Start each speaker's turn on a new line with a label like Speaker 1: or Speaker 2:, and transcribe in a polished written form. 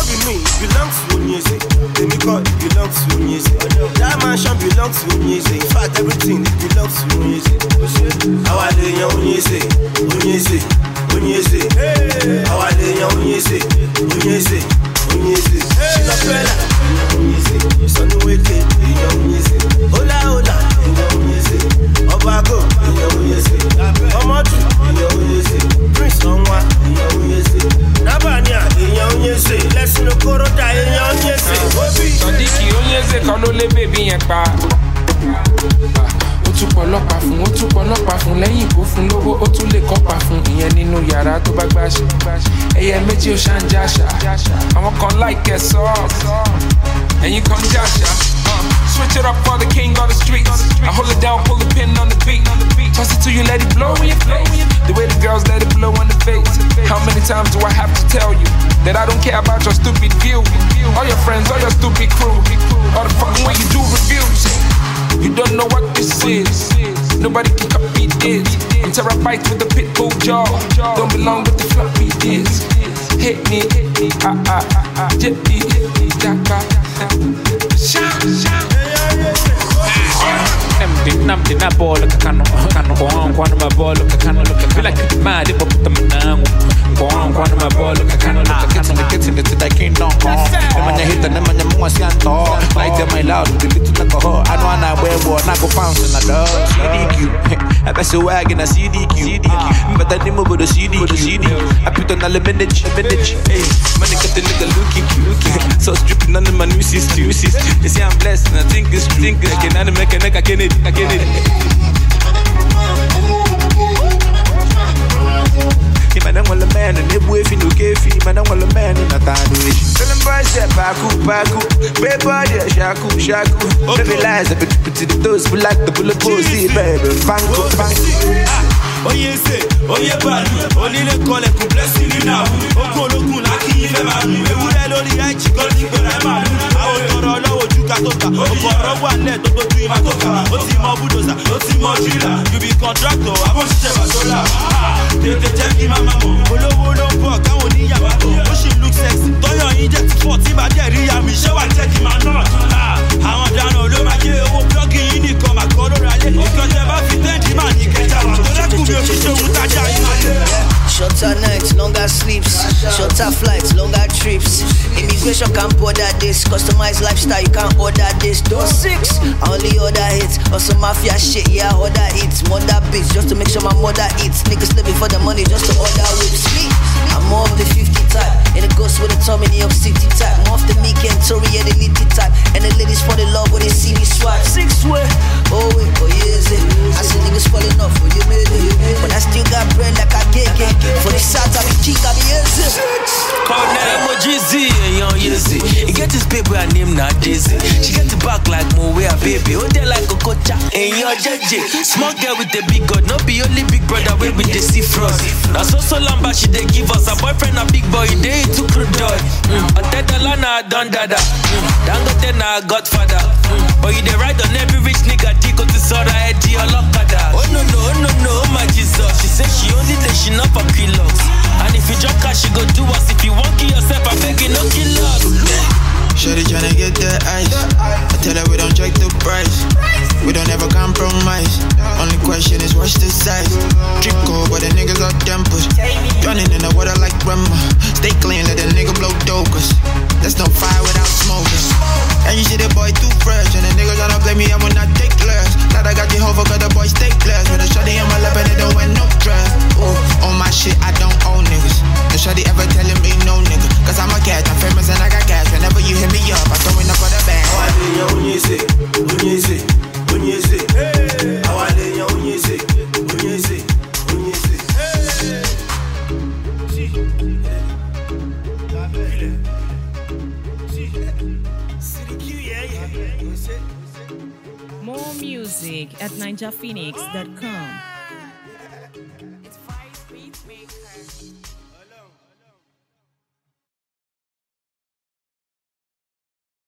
Speaker 1: be me, it belongs to music. Let me call it belongs to music. That mansion belongs to music. In fact, everything it belongs to music. How are they young music? Music. How are they young music? Music. She not fella. Music. Son wicked. Young music. Hola. Young music. Obago. Young music. Omodu. Young music. Prince Onwa. Young music. Nabanya. Young music. Let's no korota. Young music.
Speaker 2: Sadiq Onyeze kan ló lé bèbí yẹn pa. Ó tún pọlọ́pàá fún lẹ́yìn kó fún lówó ó tún lè kọ́pa fún ìyẹn nínú yàrá tó bá gbàṣẹ. Ẹyẹ méjì ó ṣàǹjàṣà àwọn kan láìkẹ́ sọ́ọ̀sì ẹ̀yìn kan jàṣà. Switch it up for the king on the streets. I hold it down, pull the pin on the beat. Toss it to you, let it blow in your face. The way the girls let it blow in the face. How many times do I have to tell you that I don't care about your stupid view? All your friends, all your stupid crew. All the fucking way you do reviews. You don't know what this is. Nobody can copy this. I'm terabytes with the pit bull jaw. Don't belong with the floppy disks. Hit me, jetty, jacka.
Speaker 3: Namdi na bolo kakano kwano mabolo kakano bila kitima de poputa manangu kwano mabolo kakano getting the that kingdom nemanya hita nemanya mwa sianto like them my loud with the little nako I know na wewe na go bounce na do CDQ I pass a wagon a CDQ but I didn't move the CD I put on the bandage hey man get the nigga looking so stripping on my new system they say I'm blessed and I think it's true I can make a nigga get it Man, I'm a man, and if we feel okay, man, I'm a man, and I can't do it. Tell them boys, Baku, baby, Shaku. Baby lies, I put to the toes, we like the bullet pussy, baby. Banco.
Speaker 1: Oh yes, oh yeah, bad. Only the call it blessing in now. Oh, Koloku, Naki, Fema, we would have only had chicken, but I'm out. I will not know what you got to talk. Oh, for a one let to go to Matoka. Otimo Budoza, Otimo Drilla. You be contractor, I want to share a dollar. They take him, Mamma. Olo, fuck, I won't need Yabato. Oh, she looks sexy. Don't you inject 40 by Ria, Michelle, and take him out. I want to know, look at you, plugging in the coma, Colorado. Because never fit the man, you can't have.
Speaker 4: Shorter nights, longer sleeps. Shorter flights, longer trips. Immigration can't border this. Customized lifestyle, you can't order this. Those 6, I only order hits. Also mafia shit, yeah, order hits. Mother bitch, just to make sure my mother eats. Niggas living for the money just to order whips. I'm more of the 50 type. And it goes with the Tommy of city type. More of the meek and Tory and the litty type. And the ladies fall in love when they see me swipe. 6 way, oh wait, oh yes, I see niggas falling off, oh you made it. But I still got bread like I get. For the shots I be king, I be easy.
Speaker 5: Call Nemo GZ and Young Yeezy. He get his paper and name not Daisy. She get the back like Moe, a baby. Oh, they like a cocha and your JJ. Small girl with the big god, not be only big brother way with the sea frost. Now so lamba she they give us a boyfriend, a big boy, they too crude dog. I tell the lana, done dada. Dangote na Godfather. But you they ride on every rich nigga, Tico to Sora, Eddie or Lokada. Oh no, my Jesus. She said she only day she not for kilos. And if you drop cash, she go do us. If you won't kill yourself, I beg you no kill us.
Speaker 6: Shorty tryna get that ice. I tell her we don't check the price. We don't ever compromise. Only question is what's the size. Drip cold, but the niggas are tempers. Drowning in the water like grandma. Stay clean, let the nigga blow dope. Cause there's no fire without smoking. And you see the boy too fresh. And the niggas tryna play me, I will not take less. Glad I got the hover, cause the boy stay class. With a shorty on my lap and they don't wear no dress. On my shit, I don't own niggas. No shorty ever telling me no nigga. Cause I'm a cat, I'm famous and I got cash. Whenever you hit me up, I'm throwing up for the band.
Speaker 1: How I lay your Unyese. How I lay your Unyese.
Speaker 7: More music at ninjaphoenix.com.